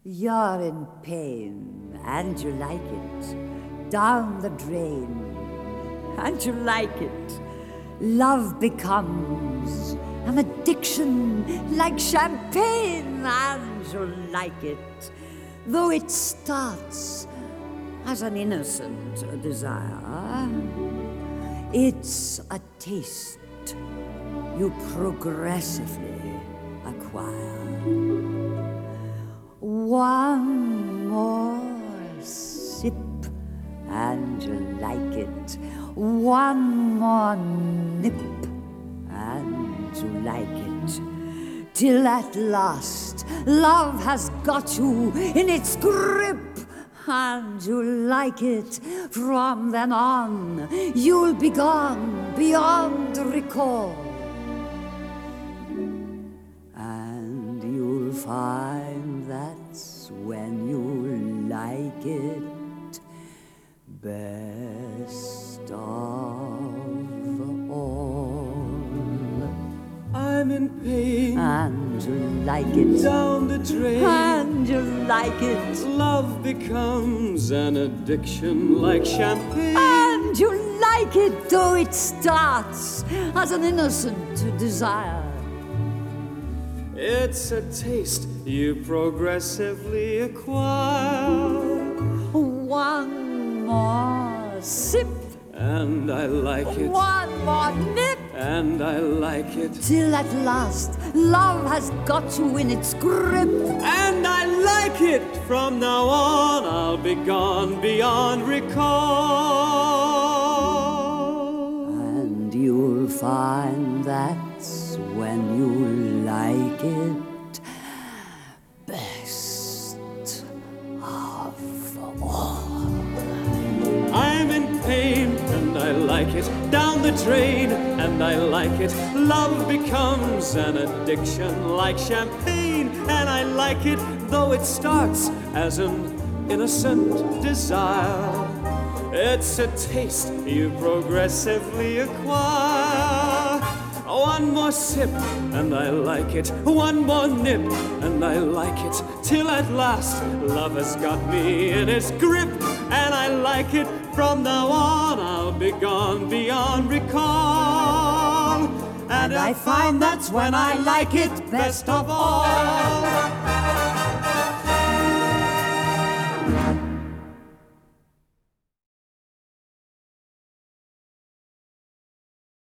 You're in pain, and you like it. Down the drain, and you like it. Love becomes an addiction like champagne, and you like it. Though it starts as an innocent desire, it's a taste you progressively acquire. One more sip and you like it. One more nip and you like it. Till at last love has got you in its grip and you like it. From then on you'll be gone beyond recall, and you'll find that's when you like it best of all. I'm in pain, and you like it. Down the drain, and you like it. Love becomes an addiction like champagne, and you like it, though it starts as an innocent desire. It's a taste you progressively acquire. One more sip, and I like it. One more nip, and I like it. Till at last love has got you in its grip, and I like it. From now on I'll be gone beyond recall, and you'll find that's when you like it best of all. I'm in pain, and I like it. Down the drain, and I like it. Love becomes an addiction like champagne, and I like it, though it starts as an innocent desire. It's a taste you progressively acquire. One more sip, and I like it. One more nip, and I like it. Till at last, love has got me in its grip, and I like it. From now on, I'll be gone beyond recall, and I find that's when I like it best of all.